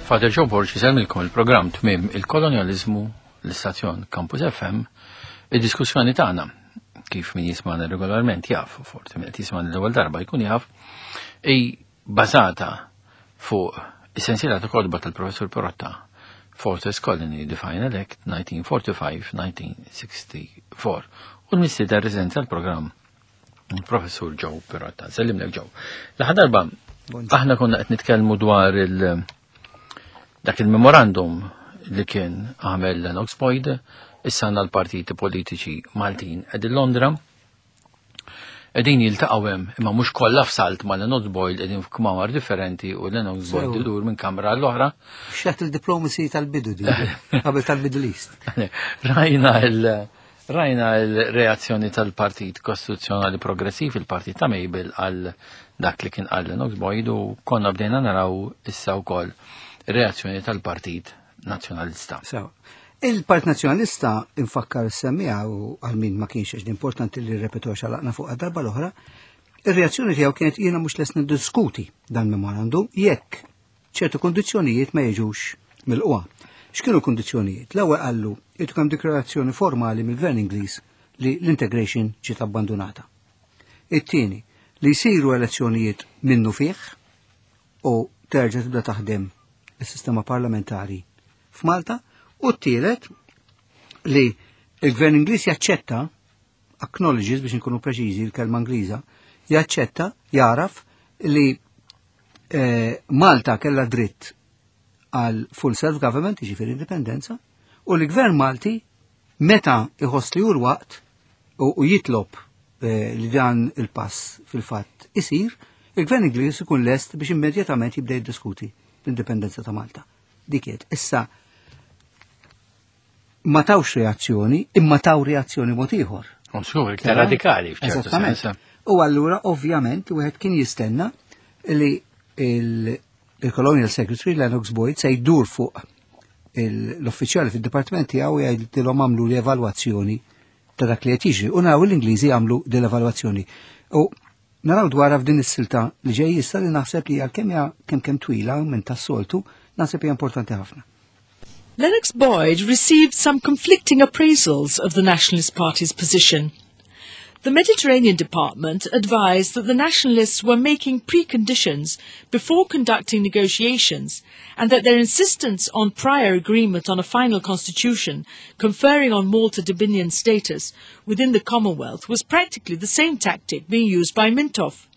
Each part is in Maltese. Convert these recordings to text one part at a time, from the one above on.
Father Joe Borges jisemmilkom il-programm tmiem il-kolonializmu l-istazzjon Campus FM, id-diskussjoni tagħna kif min jismana regolarment jaf, forti min jismana l-ewwel darba jkun jaf, bażata fuq is-sensiela ta' kodba tal-Professur Perotta, Fortress Colony Defined Act 1945-1964. U l-missi ta' residenza l-programm il-Professur Joe Perotta. Sellimlek Joe. L-ħad darba aħna konna qed nitkellmu dwar dak il-memorandum li kien għamel Lennox Boyd, issa l-partiti politiċi Maltin qegħdin Londra, qegħdin jiltaqgħu hemm imma mhux kollha f'salt ma' Lennox Boyd qegħdin f'kmamar differenti u Lennox Boyd idur minn kamra l-oħra. X'għedt il-diplomasi tal-bidu di qabel tal-Middle East. Rajna l-reazzjoni tal-Partit Kostituzzjonali Progressiv, il-Partit ta' Mabel għal dak li kien qal Lennox Boyd u konna bdejna naraw issa wkoll reazzjoni tal-Partit Nazzjonalista. Il-Partit Nazzjonalista infakkar semmija u għal-min ma kienx importanti li repetox għalaqna fuq darba l-oħra, ir-reazzjoni tiegħu kienet jiena mhux lest niddiskuti dan memorandum jekk ċertu kondizzjonijiet ma jiġux mill-qwa. X'kienu kondizzjonijiet? L-ewwel qallu jitu kemm dikrazzjoni formali mill-Gvern Ingliż li l-integration ġiet abbandonata. It-tieni li jsiru elezzjonijiet minnu fih u terġa' tibda taħdem is-sistema parlamentari f'Malta, u t-tielet li il-Gvern Ingliż jaċċetta, acknowledges biex nkunu preċiżi l-kelma Ingliża, jaċċetta, jaraf li Malta kellha dritt għal full self-government, jiġifieri indipendenza, u l-Gvern Malti meta iħoss li hu l-waqt u jitlob li dan il-pass fil-fatt isir, il-Gvern Ingliż ikun lest biex immedjatament jibda jiddiskuti l-indipendenza ta' Malta. Dikiet, issa ma tawx reazzjoni, imma taw reazzjoni mod ieħor. Iktar radikali f'ċertu sens. U allura ovvjament wieħed kien jistenna li il-Colonial Secretary Lennox Boyd se jdur fuq l-uffiċjali fid-dipartiment tiegħu jgħidilhom għamlu l-evalwazzjoni ta' dak li qed jiġri u naraw l-Ingliżi jagħmlu din l-evalwazzjoni. U naraw dwar f'din is-silta li ġej issa li naħseb li kemm twila minn tas-soltu naħseb hija importanti ħafna. Lennox Boyd received some conflicting appraisals of the Nationalist Party's position. The Mediterranean Department advised that the Nationalists were making preconditions before conducting negotiations and that their insistence on prior agreement on a final constitution conferring on Malta Dominion status within the Commonwealth was practically the same tactic being used by Mintoff.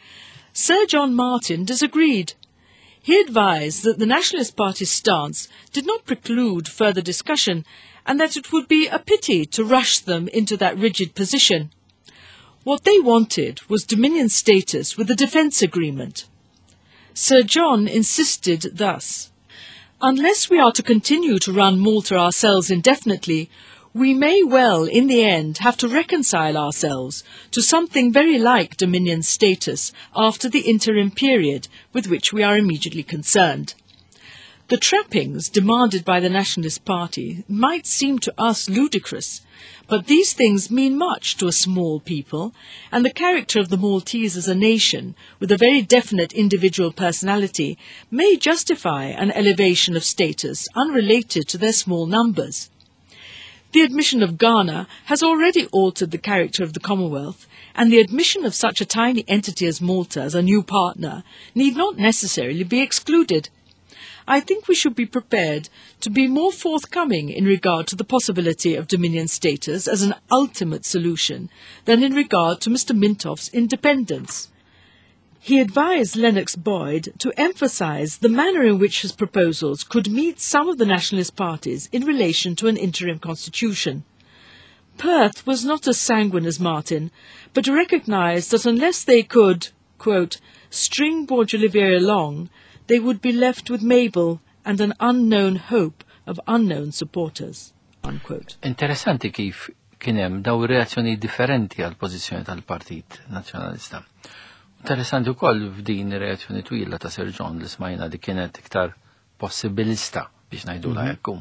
Sir John Martin disagreed. He advised that the Nationalist Party's stance did not preclude further discussion and that it would be a pity to rush them into that rigid position. What they wanted was Dominion status with a defence agreement. Sir John insisted thus, "Unless we are to continue to run Malta ourselves indefinitely, we may well, in the end, have to reconcile ourselves to something very like Dominion status after the interim period with which we are immediately concerned." The trappings demanded by the Nationalist Party might seem to us ludicrous, but these things mean much to a small people, and the character of the Maltese as a nation, with a very definite individual personality, may justify an elevation of status unrelated to their small numbers. The admission of Ghana has already altered the character of the Commonwealth, and the admission of such a tiny entity as Malta as a new partner need not necessarily be excluded. I think we should be prepared to be more forthcoming in regard to the possibility of Dominion status as an ultimate solution than in regard to Mr. Mintoff's independence. He advised Lennox Boyd to emphasise the manner in which his proposals could meet some of the nationalist parties in relation to an interim constitution. Perth was not as sanguine as Martin, but recognised that unless they could, quote, "string Borgia along," they would be left with Mabel and an unknown hope of unknown supporters. Unquote. Interessanti kif kienem daw reazzjoni differenti għal pożizzjoni tal-Partit Nazzjonalista. Interessanti wkoll f'din reazzjoni twila ta' Sir John li smajna li kienet iktar possibilista biex ngħidula hekk.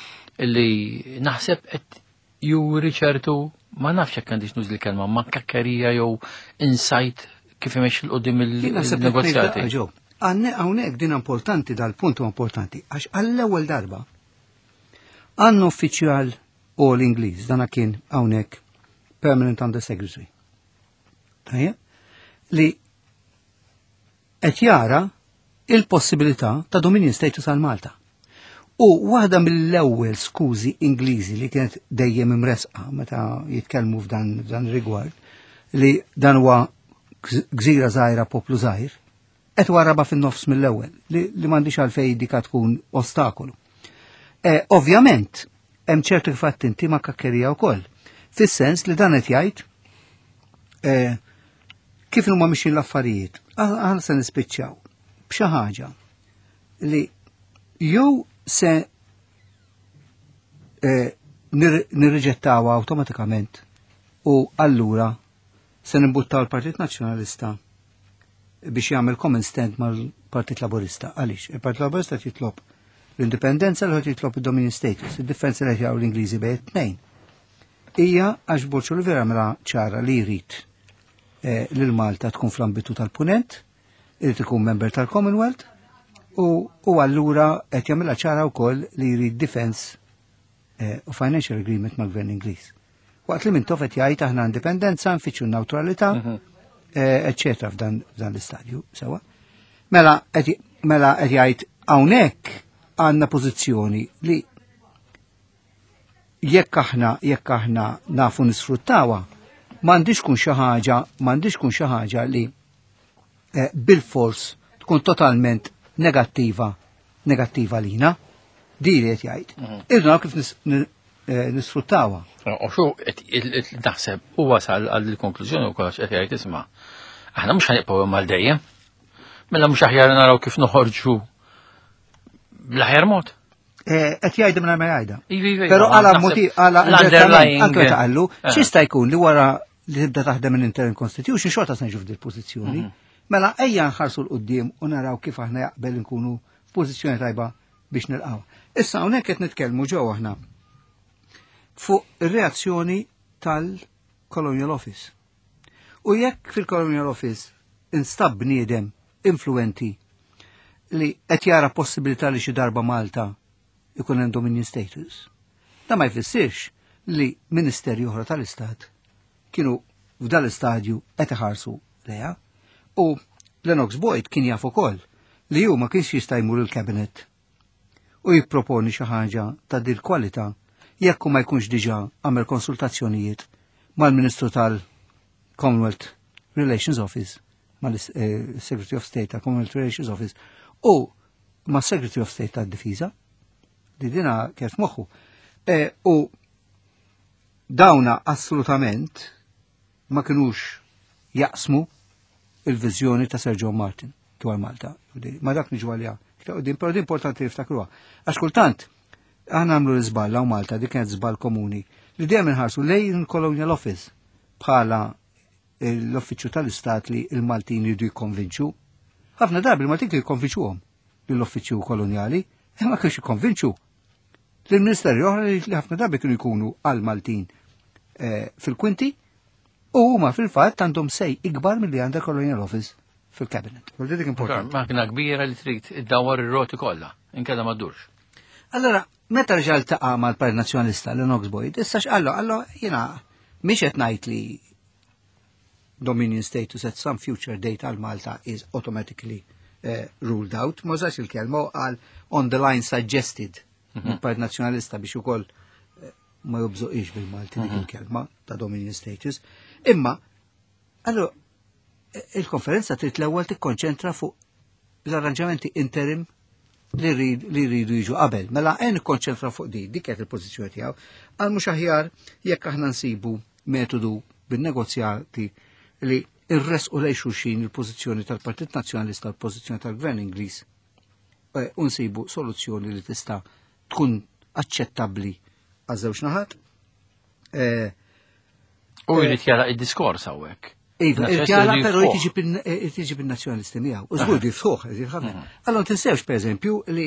Illi naħseb qed juri ċertu ma nafx jekk għandix nużi l-kelma ma kakkarija jew insight kif imexxi l-qudiem il-negozjati. hawnhekk din importanti dal-punt importanti għax għall-ewwel darba għandna uffiċjal all Ingliż dana kien hawnhekk Permanent Under Secretary. Tajjeb? Li qed jara il-possibilità ta' Dominion Status għal Malta. U waħda mill-ewwel skużi Ingliżi li kienet dejjem imresqa meta jitkellmu f'dan rigward li dan huwa gżira żgħira poplu żgħir, qed waraba fin-nofs mill-ewwel li m'għandix għalfejn dika tkun ostakolu. Ovvjament, hemm ċertu fatt inti ma' kakkerija wkoll, fis-sens li dan qed jgħid kif huma mixin l-affarijiet. Aħna se nispiċċaw b'xi ħaġa li jew se nirriġettawha awtomatikament u allura se nimbuttaw l-Partit Nazzjonalista biex jagħmel common stand mal-Partit Laburista. Għaliex? Il-Partit Laburista jitlob l-indipendenza l jitlob id-Dominion Status. Id-differenza li jgħu l-Ingliżi bejn tnejn. Hija għax Borċu Olivera mela ċara li jrid lil Malta tkun fl-ambitu tal-punent, irid ikun member tal-Commonwealth, u allura qed jagħmilha ċara wkoll li jrid defense u financial agreement mal-Gvern Ingliż. Waqt li mintof qed jgħid aħna indipendenza, nfittxu n-newtralità, eccetera f'dan l-istadju, sewa. Mela qed jgħid hawnhekk għandna pożizzjoni li jekk aħna nafu nisfruttawha, m'għandix kun xi ħaġa li bil-fors tkun totalment negattiva lina. Diri qed jgħid. Irdu kif nisfruttawha. U xu naħseb u wasal għall-konklużjoni u kollox qed jgħid isma' aħna mhux ħanibqgħu hemm għal dejjem. Mela mhux aħjar naraw kif noħorġu bl-aħjar mod. Qed jgħid minn ma jgħidha. Però għala anke taqallu x'jista' jkun li wara li tibda taħdem in-interim constitution xorta se nġu f'dil pożizzjoni. Mela ejja nħarsu l-qudiem u naraw kif aħna jaqbel nkunu f'pożizzjoni tajba biex nilqgħu. Issa hawnhekk qed nitkellmu ġew aħna fuq ir-reazzjoni tal-Colonial Office. U jekk fil-Colonial Office instab bniedem influenti li qed jara possibilità li xi darba Malta ikun hemm Dominion Status, da ma jfissirx li Ministeri oħra tal-Istat kienu f'dal istadju qed iħarsu leha. U Lennox Boyd kien jaf ukoll li hu ma kienx jista' jmur il-Cabinet u jipproponi xi ħaġa ta' dil kwalità jekk ma jkunx diġà għamel konsultazzjonijiet mal-Ministru tal-Commonwealth Relations Office, mal-Secretary of State tal-Commonwealth Relations Office u mas-Secretary of State tad-Difiża li dina kif moħħu. U dawna assolutament ma kinux jaqsmu il-viżjoni ta' Sir John Martin dwar Malta. Ma dak niġu għalija. Però di importanti niftakruha. Għax kultant, aħna għamlu l-żball law Malta, dik kienet żball komuni, li dejjem inħarsu lejn il-Colonial Office bħala l-Uffiċċju tal-Istat li l-Maltin jridu jikkonvinċu. Ħafna darbi l-Maltin jikkonvinċuhom lill-Uffiċċju Kolonjali, ma kienx jikkonvinċu. L-Ministeri oħra li ħafna darbi kienu jkunu għal-Maltin fil-kwinti u huma fil-fatt għandhom sej ikbar milli għandha Colonial Office fil-Cabinet. Dik importanti. Maħkna kbira li trid iddawwar ir-roti kollha, inkella ma ddurx. Allora, meta rġal taqa' mal-Partit Nazzjonalista Lennox Boyd, issa x'qallu jiena mhix qed ngħid li Dominion Status at some future date għal Malta is automatically ruled out. Ma użax il-kelma għal on the line suggested il-Partit Nazzjonalista biex ukoll ma jobżuqix bil-Malti dik il-kelma ta' Dominion Status. Imma, allora, il-konferenza trid l-ewwel tikkonċentra fuq l-arranġamenti interim li rridu jiġu qabel. Mela nikkonċentra fuq dik qed il-pożizzjoni tiegħu. Għal mhux aħjar jekk aħna nsibu metodu bin-negozjati li irresqu lejn xulxin il-pożizzjoni tal-Partit Nazzjonalista l-pożizzjoni tal-Gvern Ingliż u nsibu soluzzjoni li tista' tkun aċċettabbli għaż-żewġ naħat. U jrid jara id-diskors hawnhekk. Iva, il-kjala però jtiġi bin-nazzjonalisti miegħu. U żgur jiftuħ, ħafna. Allora tinsewx pereżempju li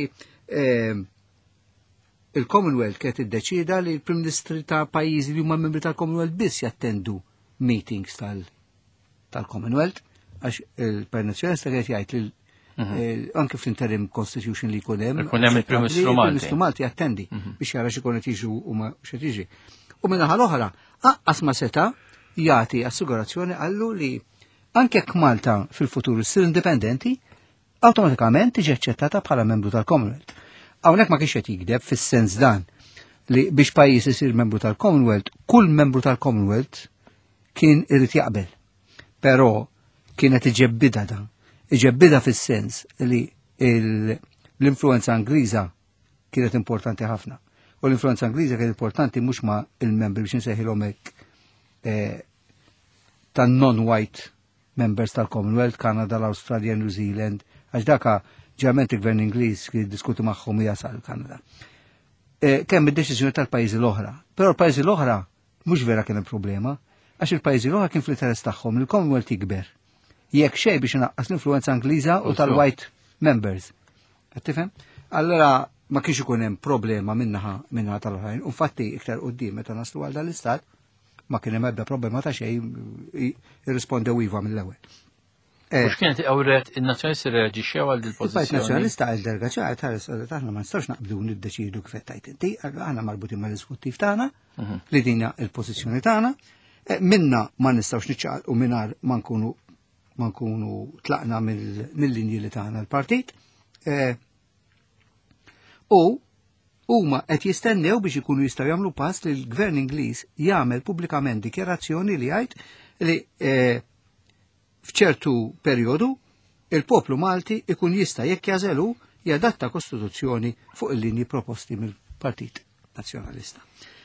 il-Commonwealth kienet iddeċida li l-Prim Ministri ta' pajjiżi li huma membri tal-Commonwealth biss jattendu meetings tal-Commonwealth għax il-Partit Nazzjonalista kienet jgħid li Anke fl-interim constitution li jkun hemm. Ikun hemm il-Prim Ministru Malti. Il-Prim Ministru Malti attendi biex jara x'ikun qed jiġu u ma x'qed jiġi. U min-naħa l-oħra, aqqas ma seta' jagħti assigurazzjoni għallu li anke jekk Malta fil-futur issir indipendenti, awtomatikament tiġi aċċettata bħala membru tal-Commonwealth. Hawnhekk ma kienx qed jikdeb fis-sens dan li biex pajjiż isir membru tal-Commonwealth, kull membru tal-Commonwealth kien irid jaqbel. Però kienet iġebbida dan. Iġebbida fis-sens li l-influenza Ingliża kienet importanti ħafna. U l-influenza Ingliża kienet importanti mhux ma' il-membri biex nsejħilhom hekk tan non-white members tal-Commonwealth, Kanada, l-Awstralja, New Zealand, għax daka ġerment il-Gvern Ingliż kien diskuti magħhom jasal Kanada. Kemm id-deċiżjoni tal-pajjiżi l-oħra. Però l-pajjiżi l-oħra mhux vera kien hemm problema, għax il-pajjiżi l-oħra kien fl-interess tagħhom li l-Commonwealth jikber. Jekk xejn biex inaqqas l-influenza Ingliża u tal-white members. Qed tifhem? Allora ma kienx ikun hemm problema minnaħa tal-oħrajn. U infatti iktar quddiem meta naslu għal dal-istat ma kien hemm ebda problema ta' xejn irrispondew iva mill-ewwel. Mhux kienet awret in-nazzjonalisti reaġixxew għal dil-pożizzjoni. Il-Partit Nazzjonalista il-delegazzjoni tħares aħna ma nistgħux naqbdu niddeċidu kif qed tajt inti, aħna marbutin mal-eżekuttiv tagħna li dinja il-pożizzjoni tagħna. Minna ma nistgħux niċċaqalqu mingħajr ma nkunu tlaqna mill-linji li tagħna l-partit. U huma qed jistennew biex ikunu jistgħu jagħmlu pass li l-Gvern Ingliż jagħmel pubblikament dikjarazzjoni li jgħid li f'ċertu perjodu il-poplu Malti ikun jista' jekk jażelu jadatta kostituzzjoni fuq il-linji proposti mill-Partit Nazzjonalista.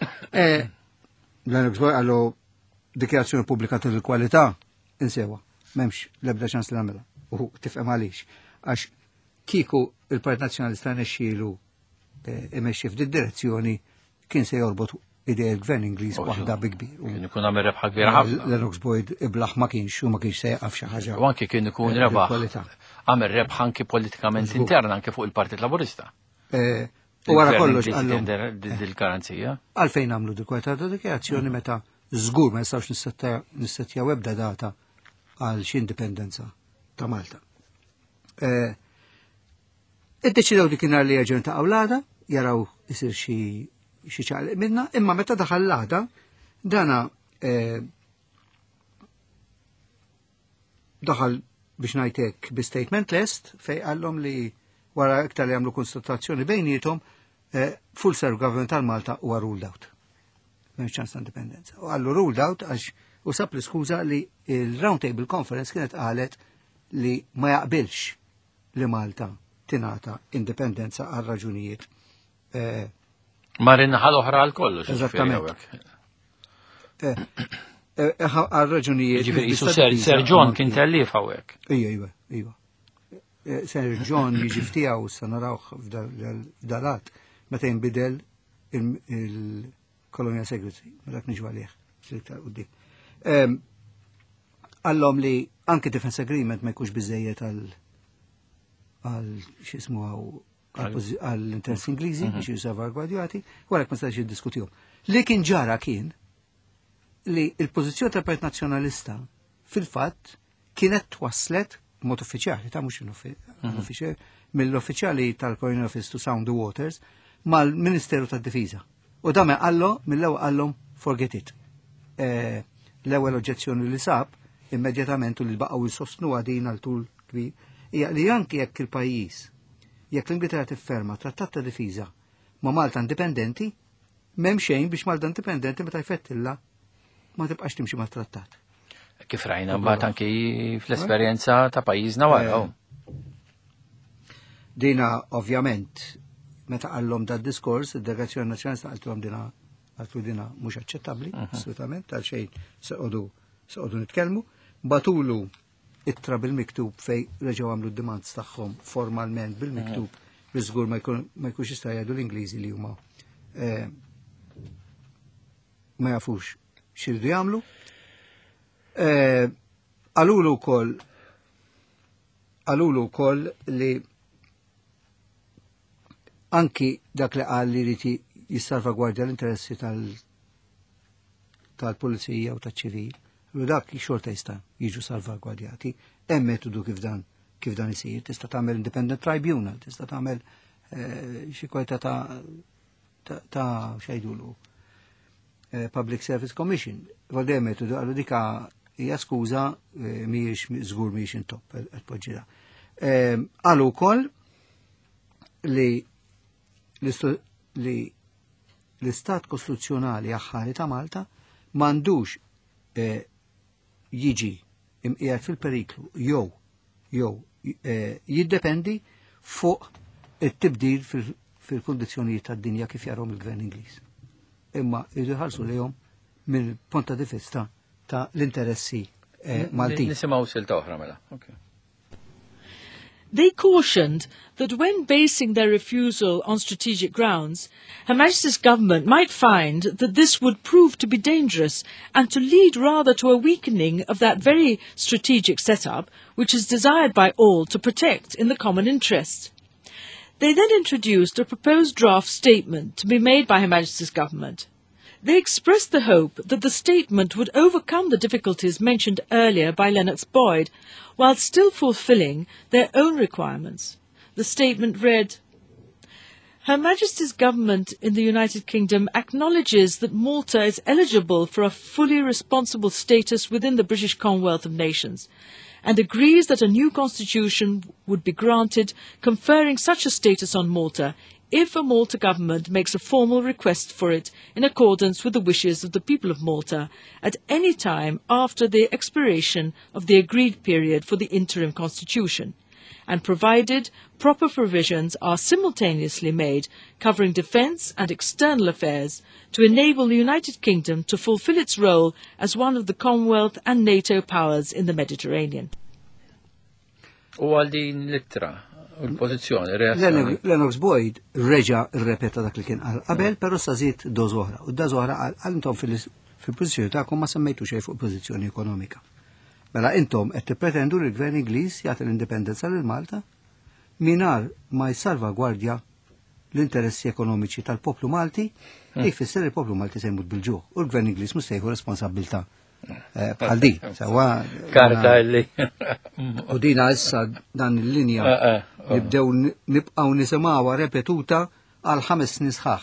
Għallu dikjarazzjoni pubblika tal-kwalità insewa, m'hemmx l-ebda ċans li nagħmilha. U tifhem għaliex għax kieku il-Partit Nazzjonalista nexxielu imexxi f'din direzzjoni kien se jorbot idea l-Gvern Ingliż waħda bi kbir. Kien ikun għamel rebħa kbira ħafna. Lennox Boyd iblaħ ma kienx u ma kienx se jaqaf xi ħaġa. U anke kien ikun rebaħ għamel rebħa anke politikament interna anke fuq il-Partit Laburista. U wara kollox għallhom dil-garanzija. Għalfejn għamlu dik-kwalità ta' dikjarazzjoni meta żgur ma nistgħux nissettjaw ebda data għal xi indipendenza ta' Malta. Iddeċidew dik nhar li ġurnata awlada, jaraw isir xi ċaqliq minna, imma meta daħal l-għada, dana daħal biex ngħidlek bi statement lest fej għallhom li wara iktar li jagħmlu konsultazzjoni bejnietom full self-government tal-Malta huwa ruled out. M'hemmx ċans ta' indipendenza. U għallu ruled out għax u sab l-iskuża li il-Round Table Conference kienet qalet li ma jaqbilx li Malta tingħata indipendenza għal raġunijiet Marin ħal oħra għal kollox. Eżattament. Għal raġunijiet. Ġifieri Sir John kien tellif hawnhekk. Iva. Sir John jiġi ftiegħu sa narawh f'dalat meta jinbidel il-Colonial Secretary, ma dak niġu għalih iktar quddiem. Għallhom li anke Defense Agreement ma jkunx biżejjed għal x'ismu għall-interess Ingliżi biex jiġu salvagwardjati, wara ma stax jiddiskutihom. Li kien ġara kien li l-pożizzjoni tal-Partit Nazzjonalista fil-fatt kienet twasslet b'mod uffiċjali ta' mhux uffiċjali mill-uffiċjali tal-Foreign Office to Sound the Waters mal-Ministeru tad-Difiża. U dam qallu mill-ewwel qallhom forget it. L-ewwel oġġezzjoni li sab immedjatament u li baqgħu jsostnu għadin għal tul kbir hija li anke jekk il-pajjiż jekk l-Ingilterra tifferma trattat ta' difiża ma' Malta indipendenti, m'hemm xejn biex Malta indipendenti meta jfettilla ma tibqax timxi ma' trattat. Kif rajna mbagħad anke fl-esperjenza ta' pajjiżna wara. Dina ovvjament meta qallhom dal diskors id-Delegazzjoni Nazzjonalista għaltu dina mhux aċċettabbli assolutament għal xejn seqogħdu nitkellmu, batulu ittra bil-miktub fej reġgħu għamlu d-demands tagħhom formalment bil-miktub li żgur ma jkunx jista' jgħidu l-Ingliżi li huma ma jafux x'iridu jagħmlu. Għalulu wkoll li anki dak li qal li jrid jissalvagwardja l-interessi tal-pulizija u taċ-ċivil, u dak xorta jista' jiġu salvagwardjati, hemm metodu kif dan kif dan isir, tista' tagħmel independent tribunal, tista' tagħmel xi kwajta ta' xejdulu Public Service Commission. Għaldem metodu għallu dika hija skuża mhijiex żgur mhijiex intop qed poġġiha. Għallu wkoll li l-istat kostituzzjonali aħħari ta' Malta m'għandux jiġi imqiegħed fil-periklu jew jiddependi fuq it-tibdil fil-kundizzjonijiet tad-dinja kif jarhom il-Gvern Ingliż. Imma jridu jħallsu lejhom mill-punta di vista ta' l-interessi Maltin. Nisimgħu silta oħra mela. Okay. They cautioned that when basing their refusal on strategic grounds, Her Majesty's government might find that this would prove to be dangerous and to lead rather to a weakening of that very strategic setup which is desired by all to protect in the common interest. They then introduced a proposed draft statement to be made by Her Majesty's government. They expressed the hope that the statement would overcome the difficulties mentioned earlier by Lennox Boyd, while still fulfilling their own requirements. The statement read, Her Majesty's government in the United Kingdom acknowledges that Malta is eligible for a fully responsible status within the British Commonwealth of Nations, and agrees that a new constitution would be granted conferring such a status on Malta if a Malta government makes a formal request for it in accordance with the wishes of the people of Malta at any time after the expiration of the agreed period for the interim constitution, and provided proper provisions are simultaneously made covering defence and external affairs to enable the United Kingdom to fulfil its role as one of the Commonwealth and NATO powers in the Mediterranean. U għal din l-ittra, l-pożizzjoni, reazzjoni. Lennox Boyd reġa' rrepeta dak li kien qal qabel, però sa żied doż oħra. U doż oħra qal intom fil-pożizzjoni tagħkom ma semmejtu xejn fuq pożizzjoni ekonomika. Mela intom qed tippretendu li l-Gvern Ingliż jagħti l-indipendenza lil Malta mingħajr ma jsalvagwardja l-interessi ekonomiċi tal-poplu Malti li jfisser il-poplu Malti se jmut bil-ġuħ. U l-Gvern Ingliż mhux se jieħu responsabbiltà bħal din. Karta li. U dina issa dan il-linja nibdew nibqgħu nisimgħuha repetuta għal 5 snin sħaħ.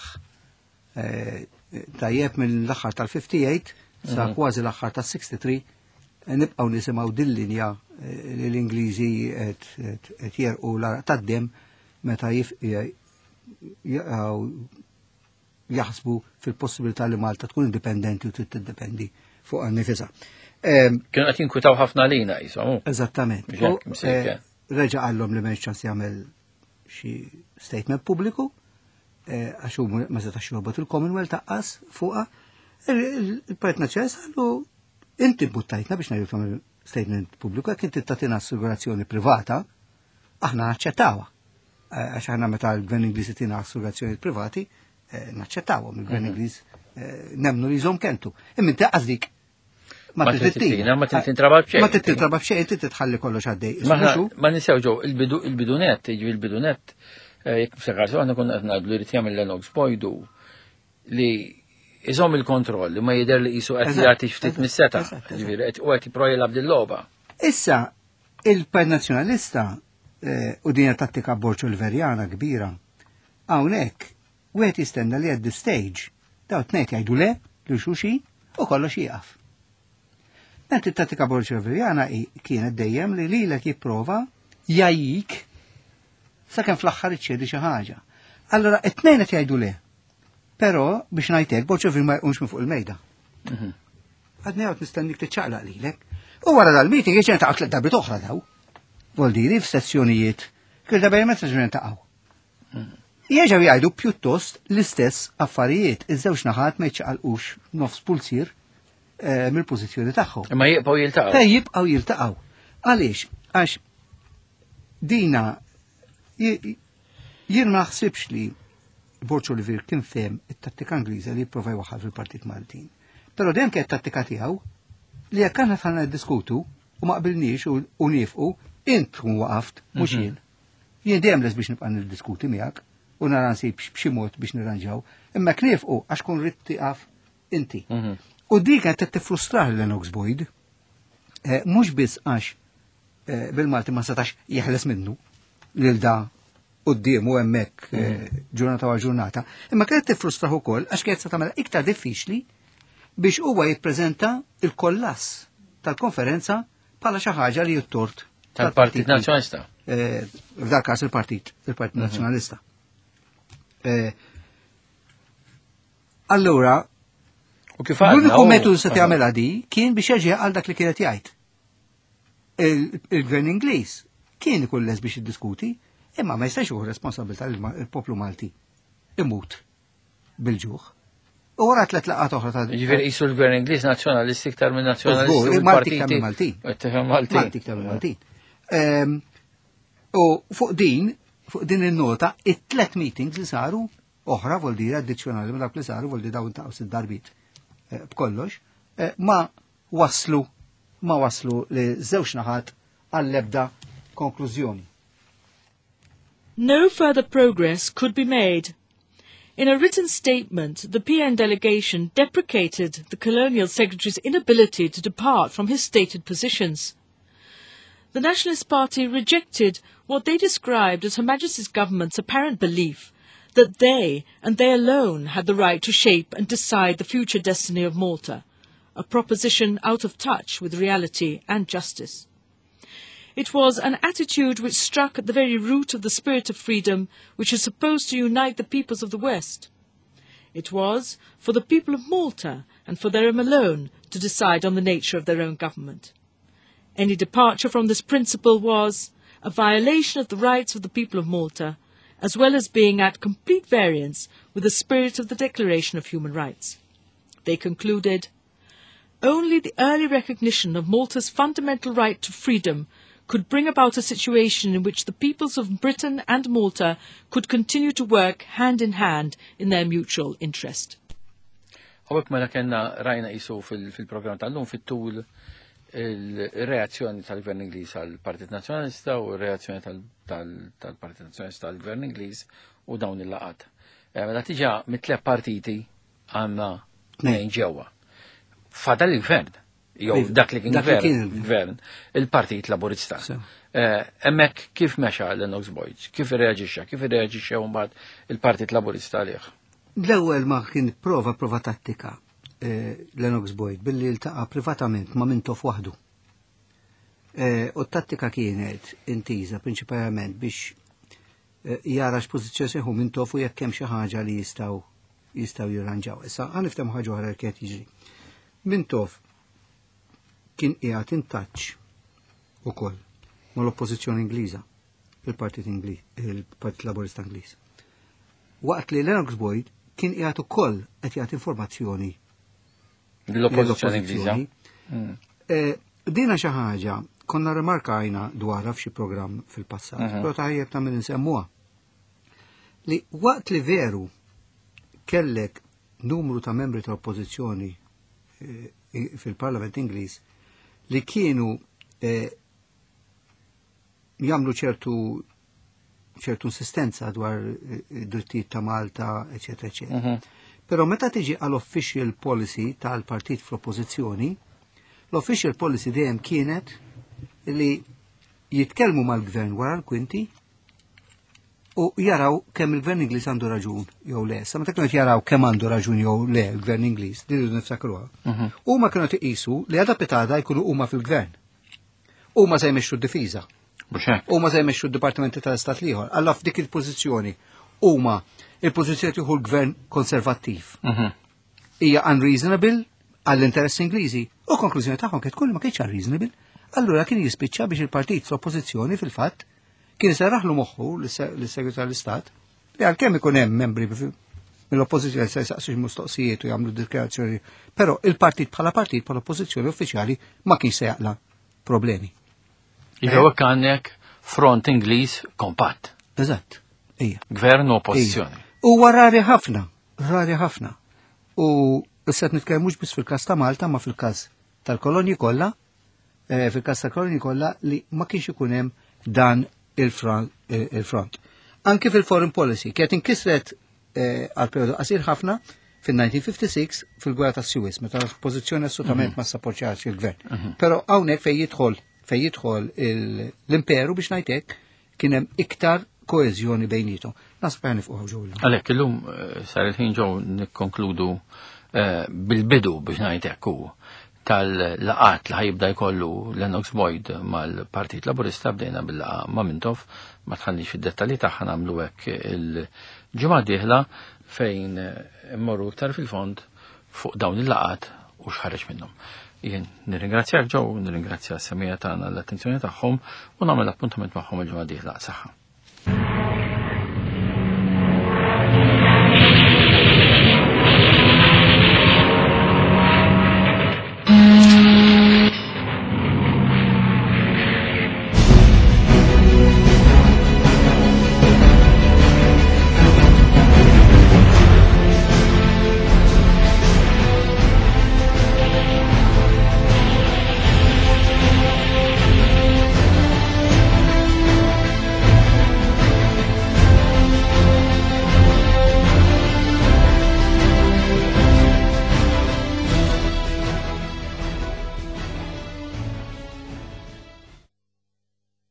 Tajjeb mill-aħħar tal-58 sa kważi l-aħħar tal-63 nibqgħu nisimgħu din-linja li l-Ingliżi qed jerqu tad-dem meta jaħsbu fil-possibilità li Malta tkun indipendenti u trid tiddependi fuq nifisha. Kienu qed jinkwitaw ħafna lina jisom. Eżattament. Reġa' qallhom li m'hemmx ċans jagħmel xi statement pubbliku għax hu ma setax jorbot il-Commonwealth taqqas fuqha. Il-Partit Nazzjonalista qalu inti buttajtna biex ngħidu tagħmel statement pubbliku jekk inti tagħtina assigurazzjoni privata, aħna naċċettawha. Għax aħna meta l-Gvern Ingliż tina assigurazzjoni privati, naċċettawhom il-Gvern Ingliż nemmnu li jżomm kentu. Imma inti qasdik ma trid tintraba b'xejn. Ma trid tintraba b'xejn, inti titħalli kollox għaddej. Ma nisew ġew il-bidunet, il-bidunet jekk f'sekarsu aħna konna qed ngħidu li rid jagħmel Lennox Boyd li iżomm il-kontroll li ma jidher li qisu qed jagħti ftit mis-seta, ġifieri u qed jipprojela b'dil-logħba. Issa il-Partit Nazzjonalista u din tattika bolċoliverjana kbira hawnhekk wieħed jistenna li at this stage daw tnejn jgħidu le lil xulxin u kollox jieqaf. Ment it-tattika bolċoliverjana kienet dejjem li lilek jipprova jgħajjik sakemm fl-aħħar iċċedi xi ħaġa. Allura it-tnejn qed jgħidu le. Però biex ngħidlek bolċoliverjana ma jqumx minn fuq il-mejda. Għadni għawt nistennik tiċċaqlaq lilek. U wara dal-meeting jiġi taqgħu tliet darbit oħra daw. Voldiri f'sessjonijiet kull darba meta ġrien taqgħu. Jerġgħu jgħidu pjuttost l-istess affarijiet, iż-żewġ naħat ma jċaqalqux nofs pulsir mill-pożizzjoni tagħhom. Ma jibqgħu jiltaqgħu. Jibqgħu jiltaqgħu. Għaliex? Għax dina jien ma ħsibx li Bolċoliver kien fehem it-tattika Ingliża li jipprova jwaħħal fil-Partit Maltin. Però dejjem kienet tattika tiegħu li jekk aħna tħallna niddiskutu u ma qbilniex u nifqu int tkun waqaft mhux jien. Jien dejjem les biex nibqa' niddiskuti miegħek u nara nsib b'xi mod biex nirranġaw, imma knifqu għax kun rid tieqaf inti. U dik qed tifrustrah Lennox Boyd, mhux biss għax bil-Malti ma setax jeħles minnu lil da quddiemu hemmhekk ġurnata wara ġurnata, imma kienet tifrustraħ ukoll għax kienet se tagħmel iktar diffiċli biex huwa jippreżenta il-kollass tal-konferenza bħala xi ħaġa li jittort tal-Partit Nazzjonalista. F'dak każ il-Partit Nazzjonalista. Allura, l-uniku metodu se tagħmilha di kien biex jeġi għal dak li kienet jgħid. Il-Gvern Ingliż kien ikun les biex jiddiskuti, imma ma jistax hu responsabilità il-poplu Malti imut bil-ġuħ. U wara tliet laqgħat oħra ta' Ġifieri qisu l-Gvern Ingliż nazzjonalisti iktar minn nazzjonalisti. Malti iktar minn Maltin. Malti iktar minn Maltin. U fuq din il-nota, it-tlet meetings li saru, oħra voldira addizzjonali ma dak li saru voldi dawn ta' darbit b'kollox, ma waslu li żewġ naħat għall-ebda konklużjoni. No further progress could be made. In a written statement, the PN delegation deprecated the Colonial Secretary's inability to depart from his stated positions. The Nationalist Party rejected what they described as Her Majesty's government's apparent belief that they, and they alone, had the right to shape and decide the future destiny of Malta, a proposition out of touch with reality and justice. It was an attitude which struck at the very root of the spirit of freedom which is supposed to unite the peoples of the West. It was for the people of Malta and for them alone to decide on the nature of their own government. Any departure from this principle was a violation of the rights of the people of Malta, as well as being at complete variance with the spirit of the Declaration of Human Rights. They concluded, only the early recognition of Malta's fundamental right to freedom could bring about a situation in which the peoples of Britain and Malta could continue to work hand in hand in their mutual interest. Għawek mela kena rajna jisu fil-program tal-lum fit-tul il-reazzjoni tal-Gvern Ingliż għal-Partit Nazzjonalista u il-reazzjoni tal-Partit Nazzjonalista għal-Gvern Ingliż u dawn il-laqat. Mela tiġa mit-tliet partiti għandna tnejn ġewwa. Fadal il-Gvern. Jow, dak li kien gvern, il-Partit Laburista. Emmek kif mexa Lennox Boyd, kif reagisċa mbagħad il-Partit Laburista għalih? L-ewwel ma kien prova tattika Lennox Boyd billi iltaqa' privatament ma' Mintoff waħdu. U t-tattika kienet intiża prinċipalment biex jara x'pożizzjoni seħu Mintoff u jekk hemm xi ħaġa li jistgħu jirranġaw. Issa ħaniftehom ħaġa oħra li kienet jiġri. Mintoff kien qiegħed in touch ukoll mal-oppożizzjoni Ingliża, il-Partit Laburista Ingliż. Waqt li Lennox Boyd kien qiegħed ukoll qed jagħti informazzjoni l-oppożizzjoni Ingliża. Dina xi ħaġa konna rimarkajna dwarha f'xi programm fil-passat, però tajjeb tagħmel insemmuha. Li waqt li veru kellek numru ta' membri ta' oppożizzjoni fil-Parlament Ingliż li kienu jagħmlu ċertu insistenza dwar id-drittijiet ta' Malta, eċetera, eċetera. Però meta tiġi għall-official policy tal-partit fl-oppożizzjoni, l-official policy dejjem kienet li jitkellmu mal-gvern wara l-kwinti u jaraw kemm il-gvern Ingliż għandu raġun jew le. Sa meta kienu jaraw kemm għandu raġun jew le l-gvern Ingliż, din irridu niftakruha. Huma kienu iqisu li għadha pitada jkunu huma fil-gvern. Huma se jmexxu d-difiża. Huma se jmexxu d-dipartimenti tal-Istat ieħor. Alla f'dik il-pożizzjoni huma il-pożizzjoni tieħu l-gvern konservattiv. Hija unreasonable għall-interessi Ingliżi u konklużjoni tagħhom kien tkun ma kienx unreasonable, allura kien jispiċċa biex il-partit fl-oppożizzjoni fil-fatt kien iseraħlu moħħu l-Segretarju tal-Istat li għalkemm ikun hemm membri mill-oppożizzjoni se jsaqsu mistoqsijiet u jagħmlu dikjarazzjoni, però il-partit bħala oppożizzjoni uffiċjali ma kienx se jaqla problemi. Jew għandek front Ingliż kompatt. Eżatt. Gvern u oppożizzjoni. Huwa rari ħafna. U issa nitkellem mhux biss fil-każ ta' Malta ma fil-każ tal-kolonji kollha, li ma kienx ikun hemm dan il-front. Anke fil-foreign policy, kienet inkisret għal periodu qasir ħafna fil-1956 fil-gwerra tas-Suez, meta l-oppożizzjoni assolutament ma sappoġġjax il-gvern. Però hawnhekk fejn jidħol fejn jidħol l-imperu biex ngħidlek kien hemm iktar koeżjoni bejnietom. Nasib għan nifqgħu ġewla. Għalhekk illum sar il-ħin ġew nikkonkludu bil-bidu biex ngħidlek hu tal-laqat li ħajibda jkollu Lennox Boyd mal-Partit Laburista bdejna bil-laqa ma' Mintoff, ma tħallix fid-dettalji tagħha nagħmlu hekk il-ġimgħa d-dieħla fejn immorru iktar fil-fond fuq dawn il-laqat u x'ħareġ minnhom. Jien nirringrazzjak ġew, nirringrazzja s-semija tagħna l-attenzjoni tagħhom u nagħmel appuntament magħhom il-ġimgħa d-dieħla saħħa.